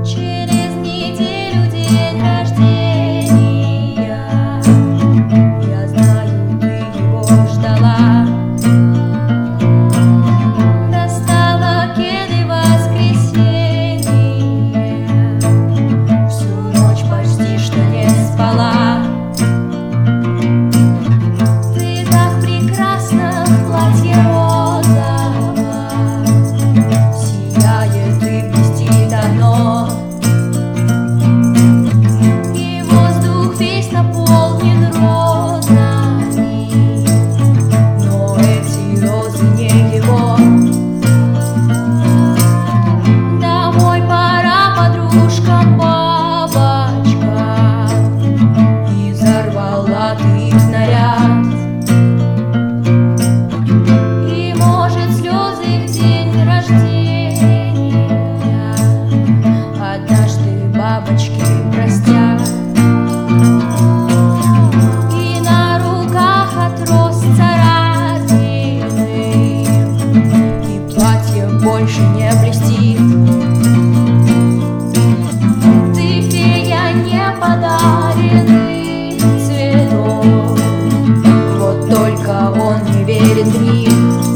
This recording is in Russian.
Через неделю день рождения. Я знаю, ты его ждала. Достала кеды воскресенье. Всю ночь почти что не спала. Ты так прекрасна в платье розовом. Сияет и блестит оно. И воздух весь наполнен розами. Но эти розы не его. Домой пора, подружка, бабочка. И взорвала ты их снаряд. И, может, слезы в день рождения однажды бабочки простят. И на руках от роз царапины, и платье больше не блестит. Ты фея неподаренный цветок, вот только он не верит в них.